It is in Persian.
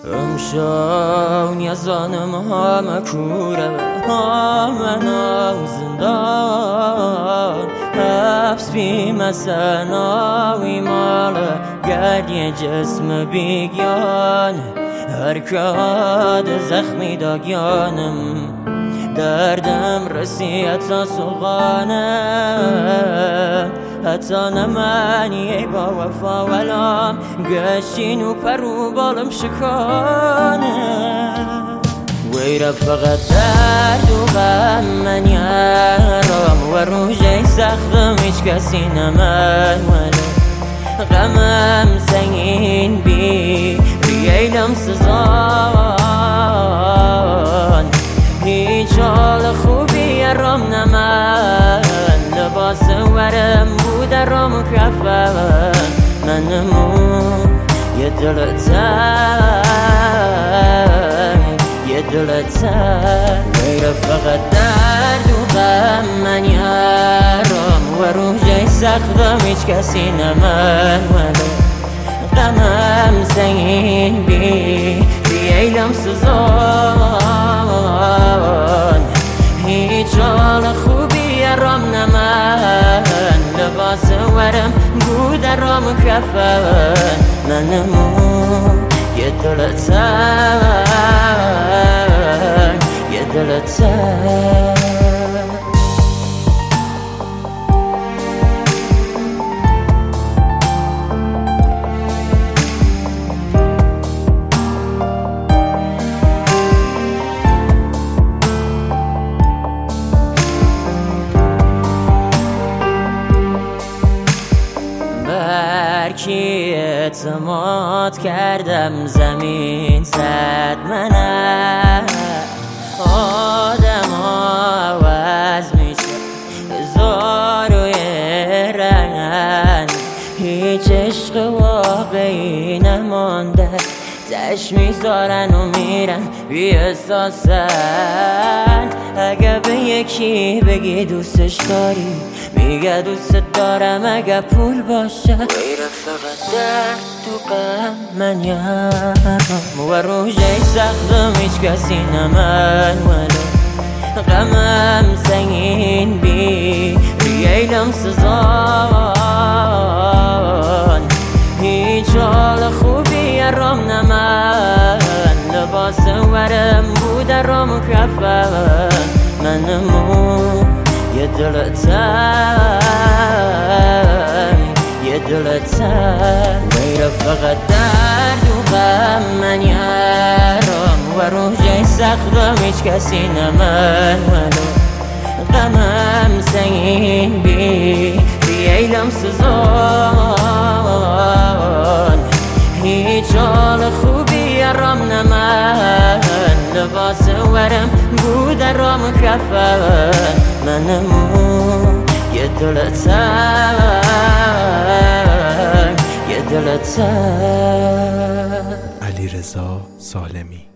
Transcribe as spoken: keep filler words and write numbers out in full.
امشان yazanım همه کوره همه زندان حبس بیمسن آوی ماله گردی جسم بیگیان حرکات زخمی داگیانم دردم رسیت سوغانه حتی نمانی با وفا ولام گشتین و پرو بالم شکانه ویره فقط درد و غم من یارم و روژه سختم هیچ کسی نمن ولی غمم سنگین بی بیایلم سزان هیچ حال خوبی رام نمن لباس ورم بود رام کفن منمون یه دل تنگ یه دل تنگ غیر فقط درد و غم من یارم و روژه سختم هیچ کسی نمن ولی غمم سنگین بی بیایلم سزان هیچ حال خوبی رام نمن لباس ورم بود رام کفن منمون یه دل تنگ یه دل تنگ برکی اعتماد کردم زمین زد منم آدم عوض میشه هزار و یه رنگ هیچ عشق واقعی نمانده تش میذارن و میرن بی احساسن اگه به یکی بگی دوستش داری میگه دوست دارم اگه پول باشه غیر فقط درد و غم من یارم و روژه سختم هیچ کسی نمن ولی غمم سنگین بی بیایلم سزان هیچ حال خوبی رام نمن لباس ورم بود رام کفن منمون یه دل تنگ یه دل تنگ غیر فقط درد و غم من یارم و روژه سختم هیچ کسی نمن ولی غمم سنگین بی بیایلم سزان هیچ حال خوبی رام نمن لباس ورم بود رام کفن منمون یه دل تنگ یه دل تنگ علیرضا سالمی.